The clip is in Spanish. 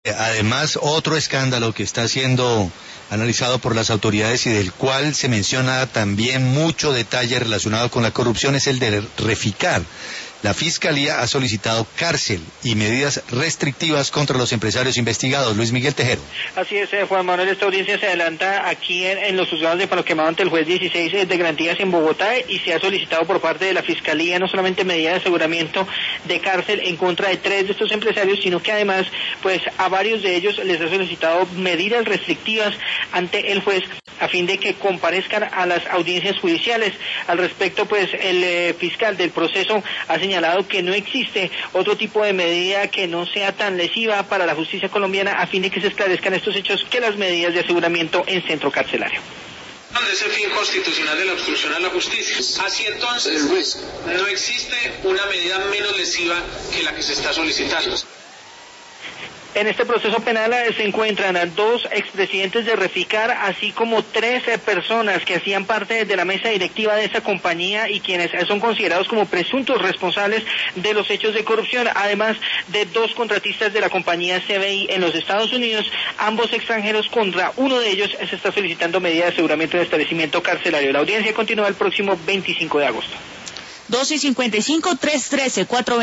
Además, otro escándalo que está siendo analizado por las autoridades y del cual se menciona también mucho detalle relacionado con la corrupción es el de Reficar. La Fiscalía ha solicitado cárcel y medidas restrictivas contra los empresarios investigados. Luis Miguel Tejero. Así es, Juan Manuel, esta audiencia se adelanta aquí en los juzgados de Palo Quemado ante el juez 16 de garantías en Bogotá y se ha solicitado por parte de la Fiscalía no solamente medidas de aseguramiento de cárcel en contra de 3 de estos empresarios, sino que además, pues a varios de ellos les ha solicitado medidas restrictivas ante el juez a fin de que comparezcan a las audiencias judiciales. Al respecto, pues el fiscal del proceso ha señalado que no existe otro tipo de medida que no sea tan lesiva para la justicia colombiana a fin de que se esclarezcan estos hechos que las medidas de aseguramiento en centro carcelario. Es el fin constitucional de la obstrucción a la justicia. Así entonces, no existe una medida menos lesiva que la que se está solicitando. En este proceso penal se encuentran 2 expresidentes de Reficar, así como 3 personas que hacían parte de la mesa directiva de esta compañía y quienes son considerados como presuntos responsables de los hechos de corrupción, además de 2 contratistas de la compañía CBI en los Estados Unidos, ambos extranjeros. Contra uno de ellos se está solicitando medida de aseguramiento de establecimiento carcelario. La audiencia continúa el próximo 25 de agosto. 2:55, 3:13, 4:20.